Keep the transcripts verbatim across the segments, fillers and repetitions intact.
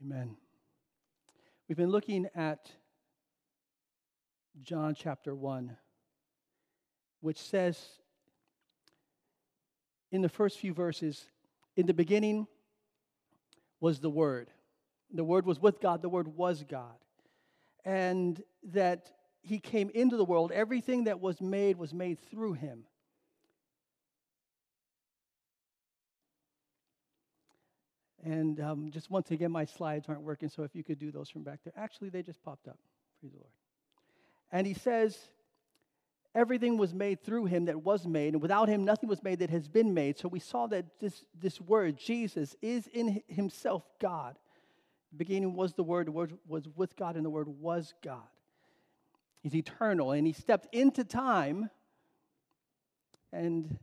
Amen. We've been looking at John chapter one, which says in the first few verses, in the beginning was the Word. The Word was with God, the Word was God. And that He came into the world. Everything that was made was made through Him. And um, just once again, my slides aren't working, so if you could do those from back there. Actually, they just popped up. Praise the Lord. And he says, everything was made through him that was made, and without him nothing was made that has been made. So we saw that this, this word, Jesus, is in himself God. The beginning was the Word, the Word was with God, and the Word was God. He's eternal, and he stepped into time, and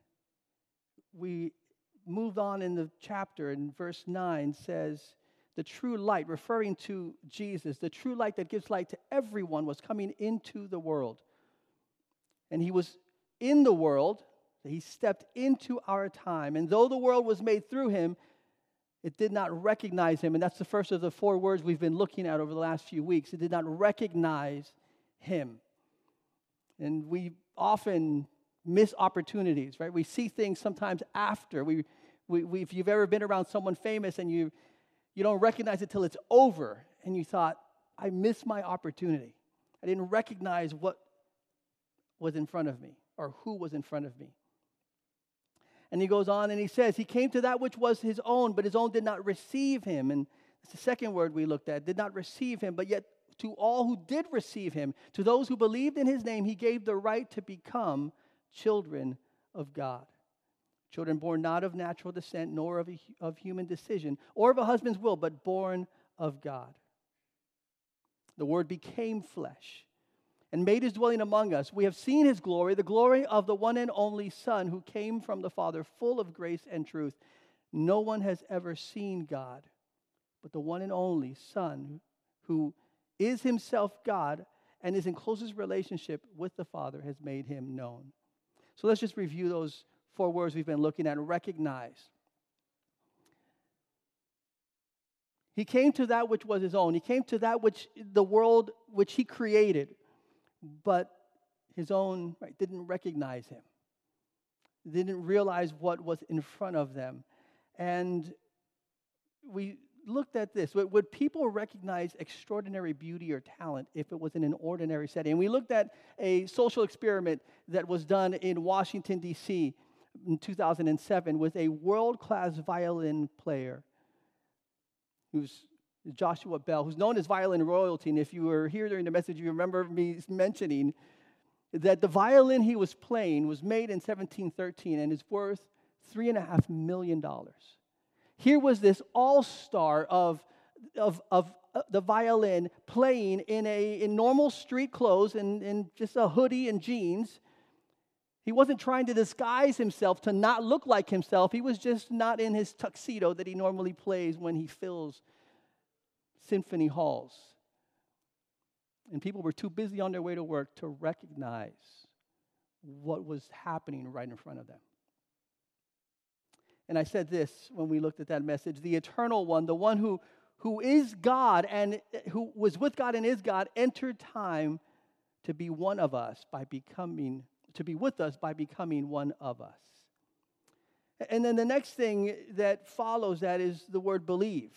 we moved on in the chapter, and verse nine says, the true light, referring to Jesus, the true light that gives light to everyone was coming into the world. And he was in the world, he stepped into our time. And though the world was made through him, it did not recognize him. And that's the first of the four words we've been looking at over the last few weeks. It did not recognize him. And we often miss opportunities, right? We see things sometimes after. We, we, we if you've ever been around someone famous and you you don't recognize it till it's over, and you thought, I missed my opportunity. I didn't recognize what was in front of me or who was in front of me. And he goes on and he says, he came to that which was his own, but his own did not receive him. And that's the second word we looked at, did not receive him, but yet to all who did receive him, to those who believed in his name, he gave the right to become children of God. Children born not of natural descent, nor of, a, of human decision, or of a husband's will, but born of God. The Word became flesh and made his dwelling among us. We have seen his glory, the glory of the one and only Son who came from the Father, full of grace and truth. No one has ever seen God, but the one and only Son who is himself God and is in closest relationship with the Father has made him known. So let's just review those four words we've been looking at. Recognize. He came to that which was his own. He came to that which the world which he created, but his own right, didn't recognize him. Didn't realize what was in front of them. And we looked at this. Would people recognize extraordinary beauty or talent if it was in an ordinary setting? And we looked at a social experiment that was done in Washington, D C in two thousand seven with a world-class violin player who's Joshua Bell, who's known as violin royalty. And if you were here during the message, you remember me mentioning that the violin he was playing was made in seventeen thirteen and is worth three and a half million dollars. Here was this all-star of, of, of the violin playing in a in normal street clothes and in just a hoodie and jeans. He wasn't trying to disguise himself to not look like himself. He was just not in his tuxedo that he normally plays when he fills symphony halls. And people were too busy on their way to work to recognize what was happening right in front of them. And I said this when we looked at that message, the eternal one, the one who, who is God and who was with God and is God, entered time to be one of us by becoming, to be with us by becoming one of us. And then the next thing that follows that is the word believe.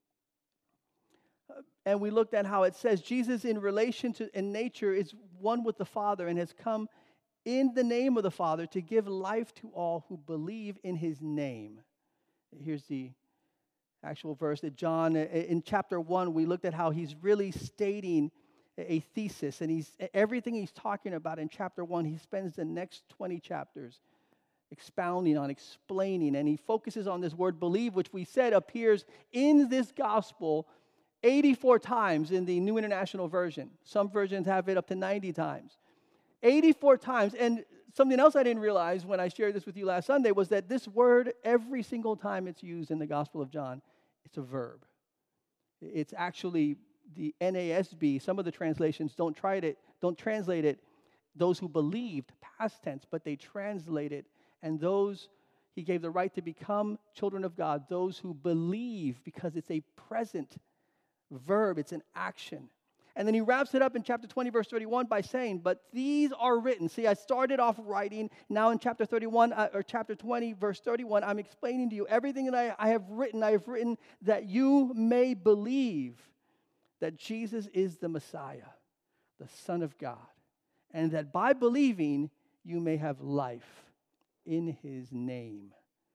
And we looked at how it says Jesus in relation to in nature is one with the Father and has come in the name of the Father to give life to all who believe in his name. Here's the actual verse that John, in chapter one, we looked at how he's really stating a thesis. And he's everything he's talking about in chapter one, he spends the next twenty chapters expounding on, explaining. And he focuses on this word believe, which we said appears in this gospel eighty-four times in the New International Version. Some versions have it up to ninety times. eighty-four times. And something else I didn't realize when I shared this with you last Sunday was that this word, every single time it's used in the Gospel of John, it's a verb. It's actually the N A S B. Some of the translations don't try it, don't translate it, those who believed, past tense, but they translate it. And those, he gave the right to become children of God, those who believe, because it's a present verb, it's an action. And then he wraps it up in chapter twenty, verse thirty-one by saying, but these are written. See, I started off writing. Now in chapter thirty-one, uh, or chapter twenty, verse thirty-one, I'm explaining to you everything that I, I have written. I have written that you may believe that Jesus is the Messiah, the Son of God, and that by believing you may have life in his name.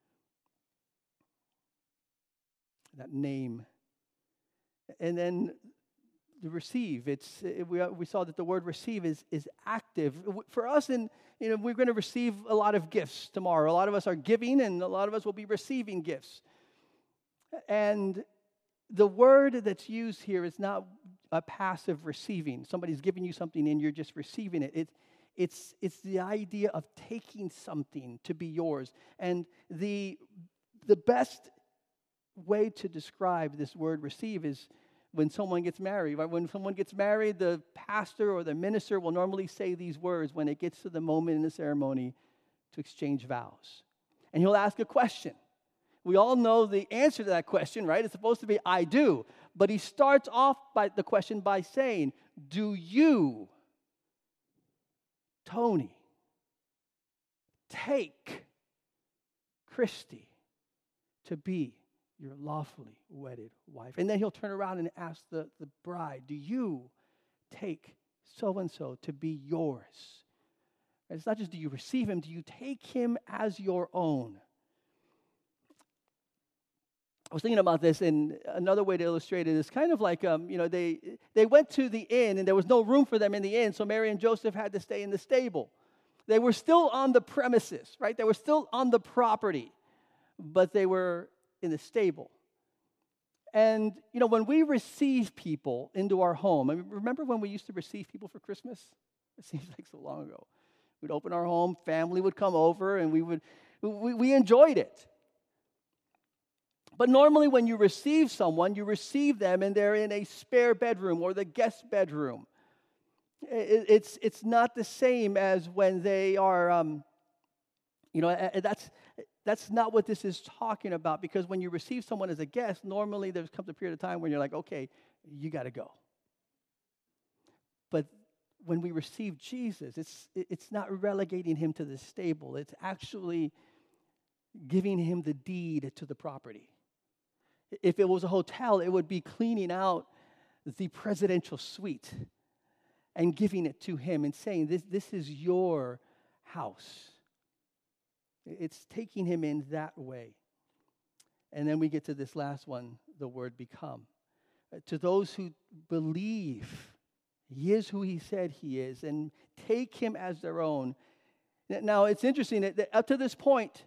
That name. And then the receive, it's it, we, we saw that the word receive is, is active. For us, in, you know, we're going to receive a lot of gifts tomorrow. A lot of us are giving, and a lot of us will be receiving gifts. And the word that's used here is not a passive receiving. Somebody's giving you something and you're just receiving it. It it's it's the idea of taking something to be yours. And the the best way to describe this word receive is when someone gets married. Right? When someone gets married, the pastor or the minister will normally say these words when it gets to the moment in the ceremony to exchange vows. And he'll ask a question. We all know the answer to that question, right? It's supposed to be, I do. But he starts off by the question by saying, do you, Tony, take Christy to be your lawfully wedded wife? And then he'll turn around and ask the, the bride, do you take so-and-so to be yours? And it's not just do you receive him, do you take him as your own? I was thinking about this, and another way to illustrate it is kind of like, um, you know, they they went to the inn, and there was no room for them in the inn, so Mary and Joseph had to stay in the stable. They were still on the premises, right? They were still on the property, but they were in the stable. And, you know, when we receive people into our home, I mean, remember when we used to receive people for Christmas? It seems like so long ago. We'd open our home, family would come over, and we would we, we enjoyed it. But normally when you receive someone, you receive them and they're in a spare bedroom or the guest bedroom. It's it's not the same as when they are, um, you know, that's that's not what this is talking about, because when you receive someone as a guest, normally there comes a period of time when you're like, okay, you got to go. But when we receive Jesus, it's it's not relegating him to the stable. It's actually giving him the deed to the property. If it was a hotel, it would be cleaning out the presidential suite and giving it to him and saying, this, this is your house. It's taking him in that way. And then we get to this last one, the word become. To those who believe he is who he said he is and take him as their own. Now, it's interesting that up to this point,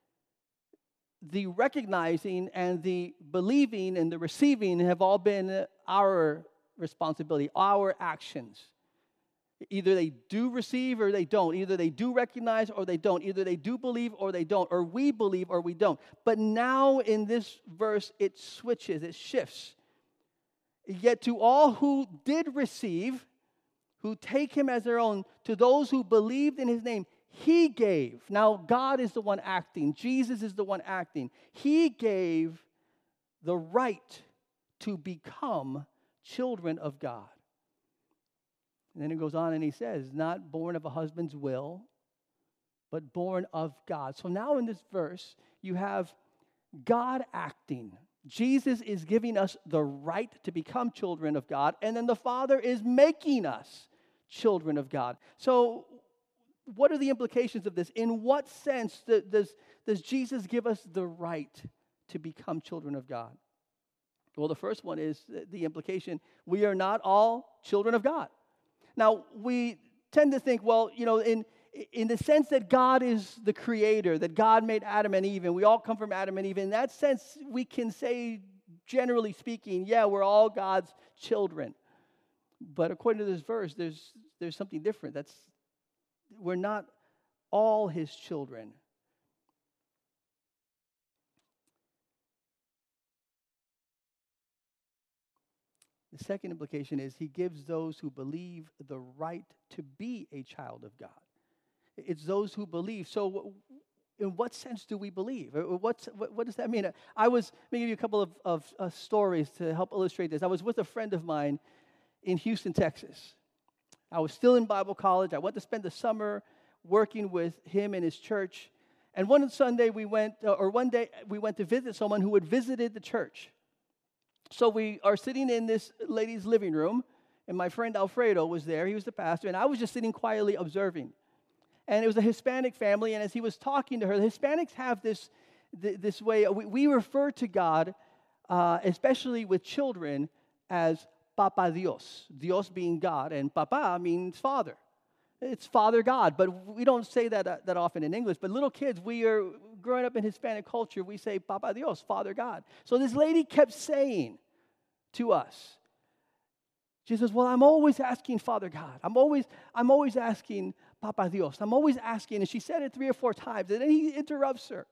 the recognizing and the believing and the receiving have all been our responsibility, our actions. Either they do receive or they don't. Either they do recognize or they don't. Either they do believe or they don't. Or we believe or we don't. But now in this verse, it switches, it shifts. Yet to all who did receive, who take him as their own, to those who believed in his name, he gave. Now, God is the one acting. Jesus is the one acting. He gave the right to become children of God. And then it goes on and he says, not born of a husband's will, but born of God. So now in this verse, you have God acting. Jesus is giving us the right to become children of God, and then the Father is making us children of God. So what are the implications of this? In what sense does, does Jesus give us the right to become children of God? Well, the first one is the implication, we are not all children of God. Now, we tend to think, well, you know, in, in the sense that God is the creator, that God made Adam and Eve, and we all come from Adam and Eve, in that sense, we can say, generally speaking, yeah, we're all God's children. But according to this verse, there's there's something different. That's We're not all his children. The second implication is he gives those who believe the right to be a child of God. It's those who believe. So in what sense do we believe? Or What's, what, what does that mean? I was, let me give you a couple of, of uh, stories to help illustrate this. I was with a friend of mine in Houston, Texas. I was still in Bible college. I went to spend the summer working with him and his church. And one Sunday we went, uh, or one day we went to visit someone who had visited the church. So we are sitting in this lady's living room, and my friend Alfredo was there. He was the pastor, and I was just sitting quietly observing. And it was a Hispanic family, and as he was talking to her, the Hispanics have this, th- this way, we, we refer to God, uh, especially with children, as Papa Dios, Dios being God, and Papa means Father. It's Father God, but we don't say that uh, that often in English. But little kids, we are growing up in Hispanic culture, we say Papa Dios, Father God. So this lady kept saying to us, she says, well, I'm always asking Father God. I'm always, I'm always asking Papa Dios. I'm always asking, and she said it three or four times, and then he interrupts her.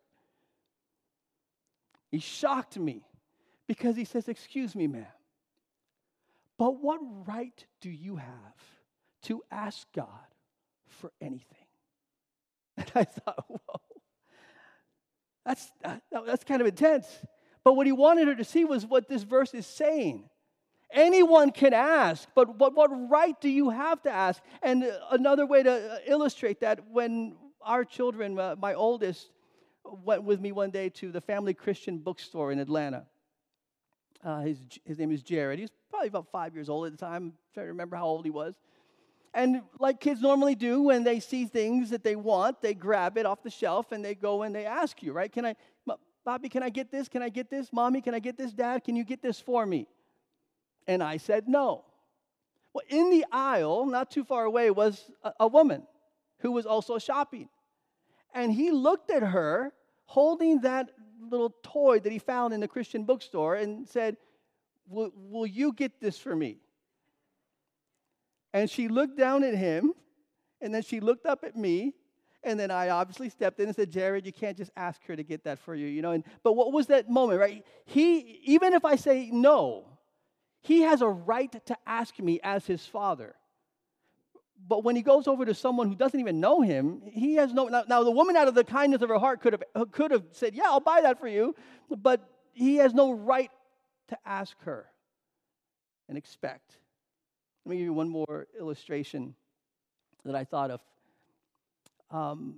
He shocked me because he says, excuse me, ma'am, but what right do you have to ask God for anything? And I thought, whoa, that's, that, that's kind of intense. But what he wanted her to see was what this verse is saying. Anyone can ask, but what, what right do you have to ask? And another way to illustrate that, when our children, uh, my oldest, went with me one day to the Family Christian Bookstore in Atlanta. Uh, his, his name is Jared. He was probably about five years old at the time. I'm trying to remember how old he was. And like kids normally do, when they see things that they want, they grab it off the shelf and they go and they ask you, right? Can I, Bobby, can I get this? Can I get this? Mommy, can I get this? Dad, can you get this for me? And I said no. Well, in the aisle, not too far away, was a, a woman who was also shopping. And he looked at her holding that little toy that he found in the Christian bookstore and said, will, will you get this for me? And she looked down at him, and then she looked up at me, and then I obviously stepped in and said, Jared, you can't just ask her to get that for you, you know. And, but what was that moment, right? He, even if I say no, he has a right to ask me as his father. But when he goes over to someone who doesn't even know him, he has no... Now, now the woman, out of the kindness of her heart, could have, could have said, yeah, I'll buy that for you. But he has no right to ask her and expect. Let me give you one more illustration that I thought of. Um,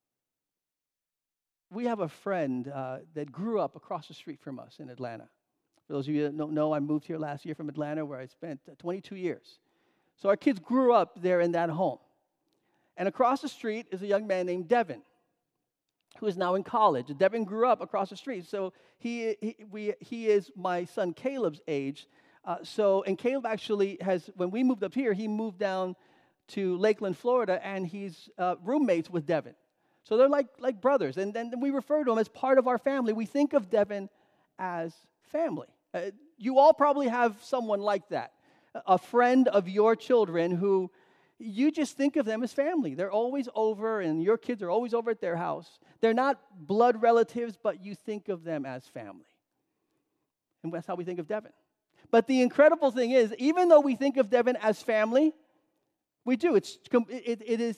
we have a friend uh, that grew up across the street from us in Atlanta. For those of you that don't know, I moved here last year from Atlanta, where I spent twenty-two years. So our kids grew up there in that home. And across the street is a young man named Devin, who is now in college. Devin grew up across the street. So he he, we, he is my son Caleb's age. Uh, so, and Caleb actually has, when we moved up here, he moved down to Lakeland, Florida, and he's uh, roommates with Devin. So they're like, like brothers. And then we refer to him as part of our family. We think of Devin as family. Uh, you all probably have someone like that. A friend of your children who you just think of them as family. They're always over, and your kids are always over at their house. They're not blood relatives, but you think of them as family. And that's how we think of Devin. But the incredible thing is, even though we think of Devin as family, we do. It's it, it is,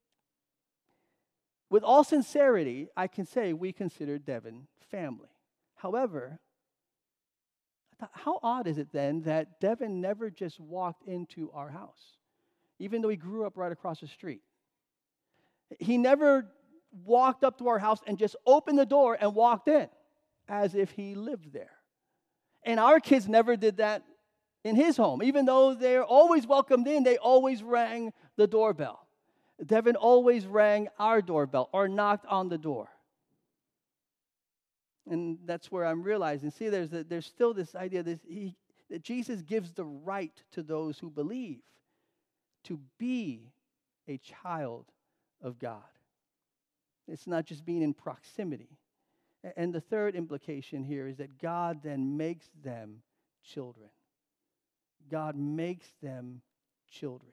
with all sincerity, I can say we consider Devin family. However, how odd is it then that Devin never just walked into our house, even though he grew up right across the street? He never walked up to our house and just opened the door and walked in as if he lived there. And our kids never did that in his home. Even though they're always welcomed in, they always rang the doorbell. Devin always rang our doorbell or knocked on the door. And that's where I'm realizing, see, there's a, there's still this idea that, he, that Jesus gives the right to those who believe to be a child of God. It's not just being in proximity. And the third implication here is that God then makes them children. God makes them children.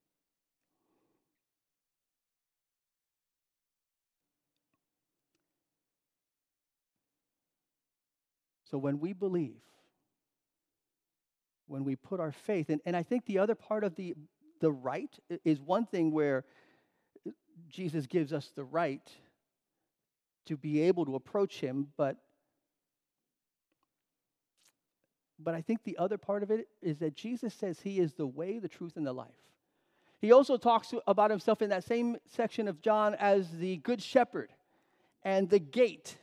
So when we believe, when we put our faith, and, and I think the other part of the, the right is one thing where Jesus gives us the right to be able to approach him, but but I think the other part of it is that Jesus says he is the way, the truth, and the life. He also talks about himself in that same section of John as the good shepherd and the gate.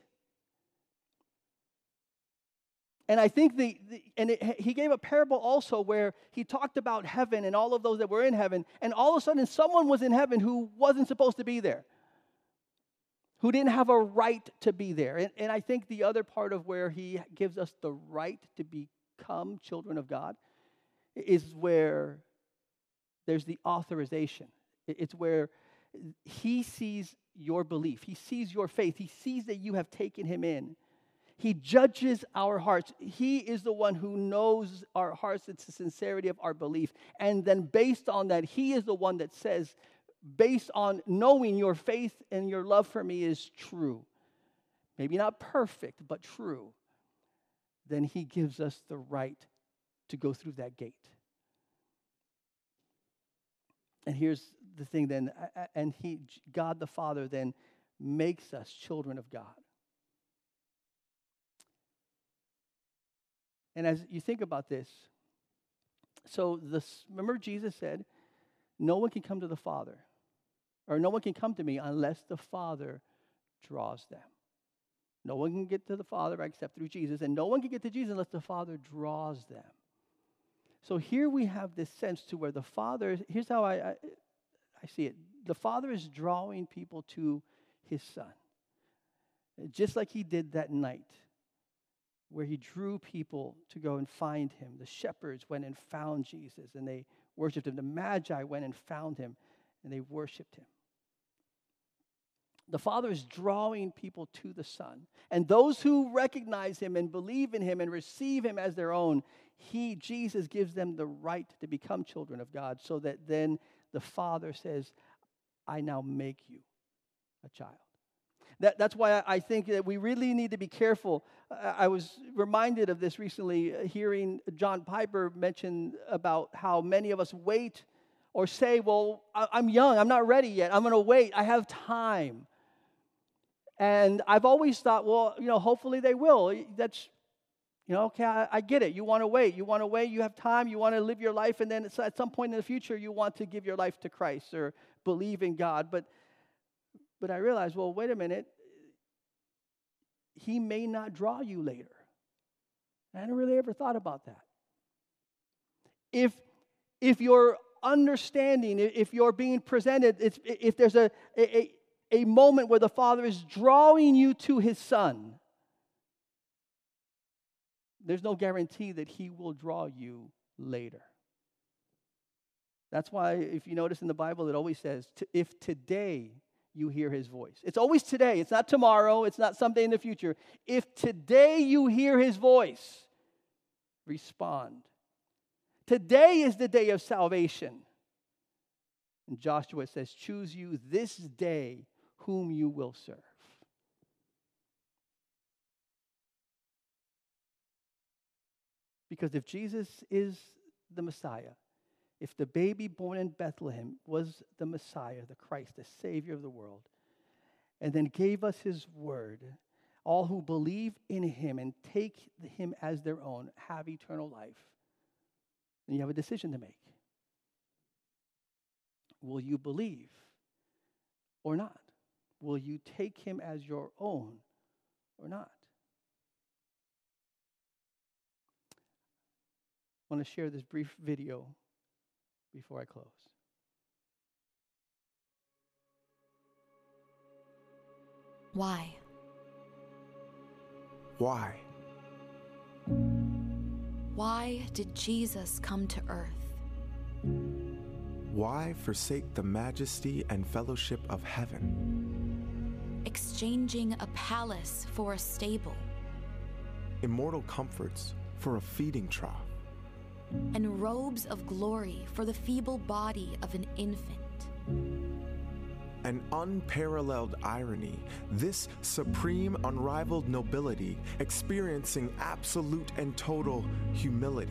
And I think the, the and it, he gave a parable also where he talked about heaven and all of those that were in heaven, and all of a sudden someone was in heaven who wasn't supposed to be there, who didn't have a right to be there. And, and I think the other part of where he gives us the right to become children of God is where there's the authorization. It's where he sees your belief. He sees your faith. He sees that you have taken him in. He judges our hearts. He is the one who knows our hearts. It's the sincerity of our belief. And then based on that, he is the one that says, based on knowing your faith and your love for me is true, maybe not perfect, but true, then he gives us the right to go through that gate. And here's the thing then, and he, God the Father then makes us children of God. And as you think about this, so this, remember Jesus said, no one can come to the Father, or no one can come to me unless the Father draws them. No one can get to the Father except through Jesus, and no one can get to Jesus unless the Father draws them. So here we have this sense to where the Father, here's how I, I, I see it. The Father is drawing people to his Son, just like he did that night, where he drew people to go and find him. The shepherds went and found Jesus, and they worshiped him. The Magi went and found him, and they worshiped him. The Father is drawing people to the Son. And those who recognize him and believe in him and receive him as their own, he, Jesus, gives them the right to become children of God, so that then the Father says, I now make you a child. That, that's why I think that we really need to be careful. I was reminded of this recently, uh, hearing John Piper mention about how many of us wait or say, well, I, I'm young, I'm not ready yet, I'm going to wait, I have time. And I've always thought, well, you know, hopefully they will. That's, you know, okay, I, I get it. You want to wait. You want to wait, you have time, you want to live your life, and then it's at some point in the future you want to give your life to Christ or believe in God. But But I realized, well, wait a minute. He may not draw you later. I hadn't really ever thought about that. If, if you're understanding, if you're being presented, if, if there's a, a, a moment where the Father is drawing you to his Son, there's no guarantee that he will draw you later. That's why, if you notice in the Bible, it always says, if today you hear his voice. It's always today. It's not tomorrow. It's not someday in the future. If today you hear his voice, respond. Today is the day of salvation. And Joshua says, choose you this day whom you will serve. Because if Jesus is the Messiah, if the baby born in Bethlehem was the Messiah, the Christ, the Savior of the world, and then gave us his word, all who believe in him and take him as their own have eternal life, then you have a decision to make. Will you believe or not? Will you take him as your own or not? I want to share this brief video before I close. Why? Why? Why did Jesus come to earth? Why forsake the majesty and fellowship of heaven? Exchanging a palace for a stable. Immortal comforts for a feeding trough. And robes of glory for the feeble body of an infant. An unparalleled irony, this supreme, unrivaled nobility experiencing absolute and total humility.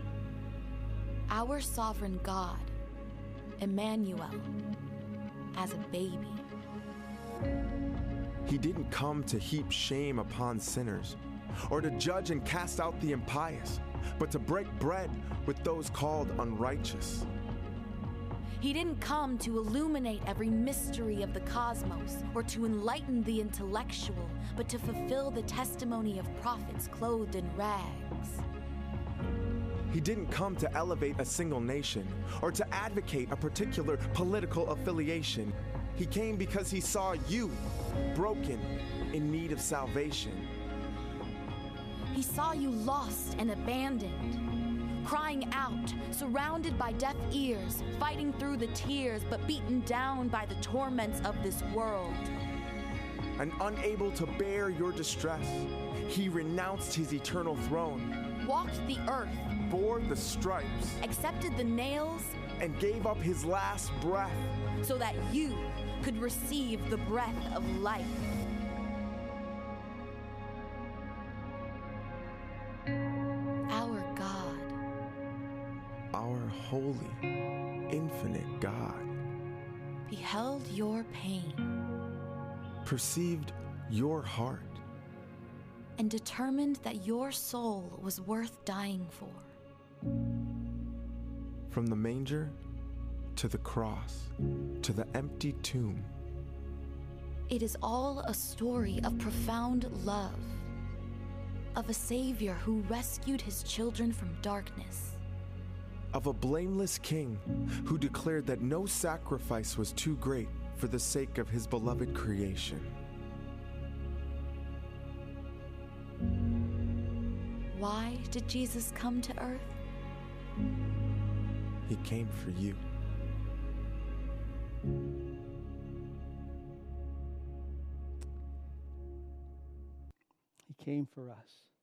Our sovereign God, Emmanuel, as a baby. He didn't come to heap shame upon sinners or to judge and cast out the impious, but to break bread with those called unrighteous. He didn't come to illuminate every mystery of the cosmos or to enlighten the intellectual, but to fulfill the testimony of prophets clothed in rags. He didn't come to elevate a single nation or to advocate a particular political affiliation. He came because he saw you, broken, in need of salvation. He saw you lost and abandoned, crying out, surrounded by deaf ears, fighting through the tears, but beaten down by the torments of this world. And unable to bear your distress, he renounced his eternal throne, walked the earth, bore the stripes, accepted the nails, and gave up his last breath so that you could receive the breath of life. Our God, our holy, infinite God, beheld your pain, perceived your heart, and determined that your soul was worth dying for. From the manger to the cross to the empty tomb, it is all a story of profound love, of a Savior who rescued his children from darkness, of a blameless king who declared that no sacrifice was too great for the sake of his beloved creation. Why did Jesus come to earth? He came for you. He came for us.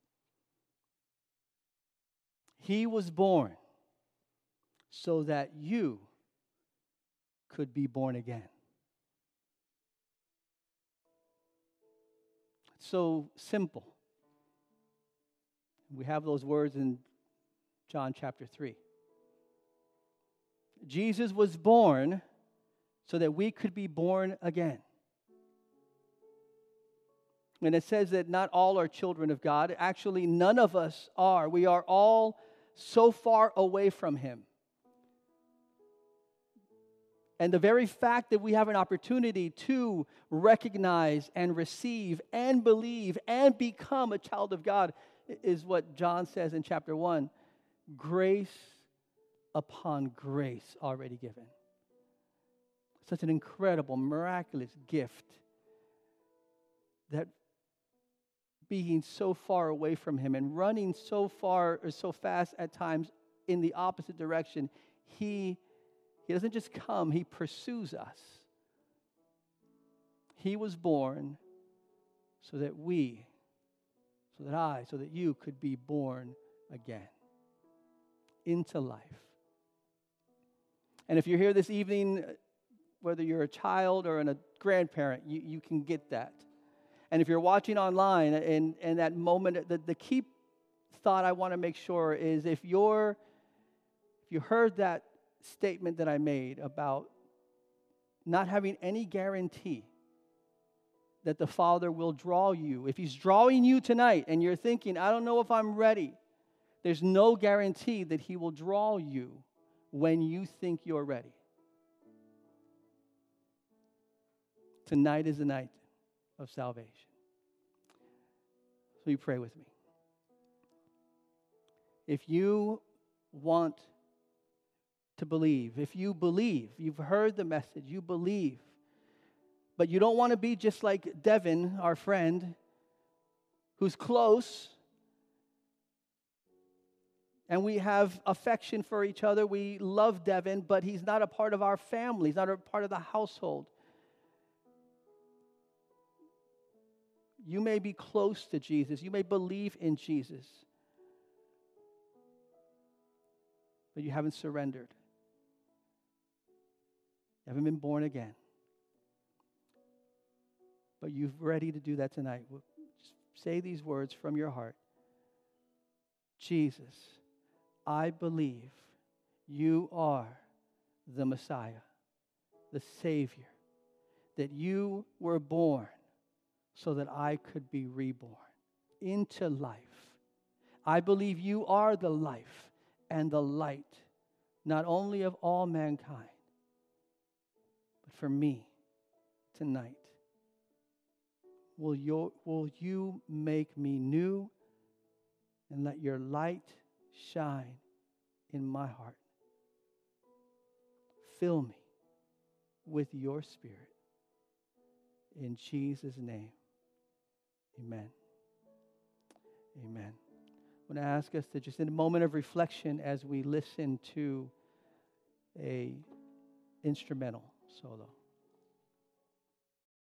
He was born so that you could be born again. It's so simple. We have those words in John chapter three. Jesus was born so that we could be born again. And it says that not all are children of God. Actually, none of us are. We are all so far away from Him. And the very fact that we have an opportunity to recognize and receive and believe and become a child of God is what John says in chapter one. Grace upon grace already given. Such an incredible, miraculous gift that being so far away from Him and running so far or so fast at times in the opposite direction, He, he doesn't just come, He pursues us. He was born so that we, so that I, so that you could be born again into life. And if you're here this evening, whether you're a child or a grandparent, you, you can get that. And if you're watching online, and, and that moment, the, the key thought I want to make sure is if you're, if you heard that statement that I made about not having any guarantee that the Father will draw you, if He's drawing you tonight and you're thinking, I don't know if I'm ready, there's no guarantee that He will draw you when you think you're ready. Tonight is the night of salvation. So you pray with me. If you want to believe, if you believe, you've heard the message, you believe, but you don't want to be just like Devin, our friend, who's close, and we have affection for each other. We love Devin, but he's not a part of our family. He's not a part of the household. You may be close to Jesus. You may believe in Jesus. But you haven't surrendered. You haven't been born again. But you're ready to do that tonight. Just say these words from your heart. Jesus, I believe you are the Messiah, the Savior, that you were born so that I could be reborn into life. I believe you are the life and the light, not only of all mankind, but for me tonight. Will you, will you make me new and let your light shine in my heart? Fill me with your Spirit. In Jesus' name, amen. Amen. I'm going to ask us to just in a moment of reflection as we listen to a instrumental solo.